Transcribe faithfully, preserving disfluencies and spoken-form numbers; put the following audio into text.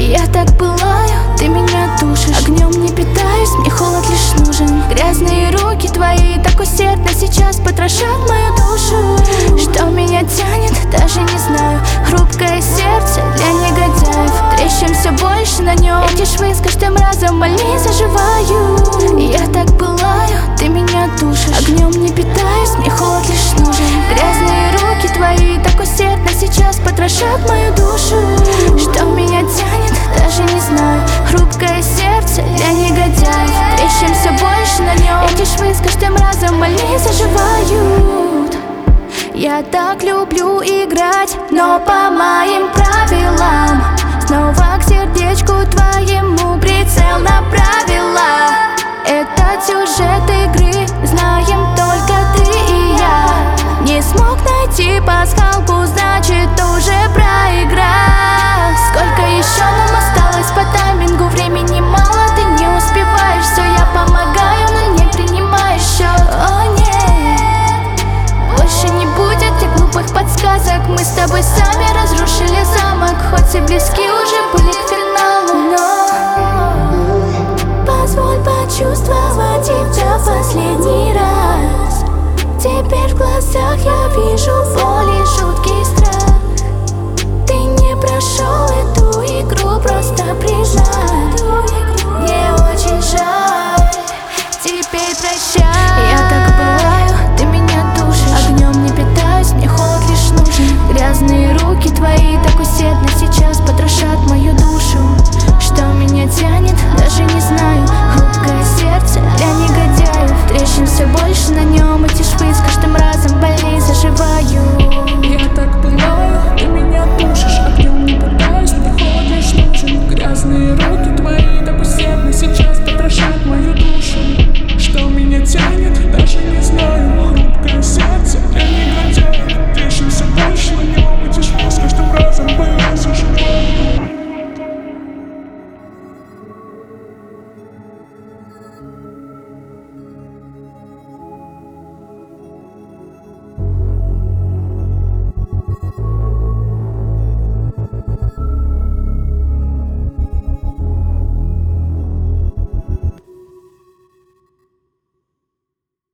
Я так пылаю, ты меня тушишь. Огнем не питаюсь, мне холод лишь нужен. Грязные руки твои так усердно сейчас потрошат мою душу. Что меня тянет, даже не знаю. Хрупкое сердце для негодяев. Трещим все больше на нем. Эти швы с каждым разом больнее заживаю. Я так пылаю, ты меня тушишь. Огнем не питаюсь, мне холод лишь нужен. Грязные руки твои так усердно сейчас потрошат мою душу. Что меня тянет, даже не знаю. Хрупкое сердце для негодяев. Трещим все больше на нем. Эти швы с каждым разом больнее заживают. Я так люблю играть, но по моим правилам. Снова к сердечку твоему прицел направила. Этот сюжет игры знаем только ты и я. Не смог найти пасхалку, значит уже проиграл. Сколько еще нам осталось по таймингу? Времени мало, ты не успеваешь. Все, я помогаю, но не принимаешь счет. О нет, больше не будет тех глупых подсказок. Мы с тобой сами разрушили замок. Хоть и близки уже были к финалу, но позволь почувствовать тебя в последний раз. Теперь в глазах я вижу боль и жуткий страх. Ты не прошел эту игру, просто признай. Мне очень жаль, теперь прощай. Я так пылаю, ты меня душишь. Огнем не питаюсь, мне холод лишь нужен. Грязные руки твои так усердно сейчас потрошат мою душу. Что меня тянет, даже не знаю. Хрупкое сердце для негодяев. Трещин все больше на нем. Эти швы с каждым разом больнее заживают.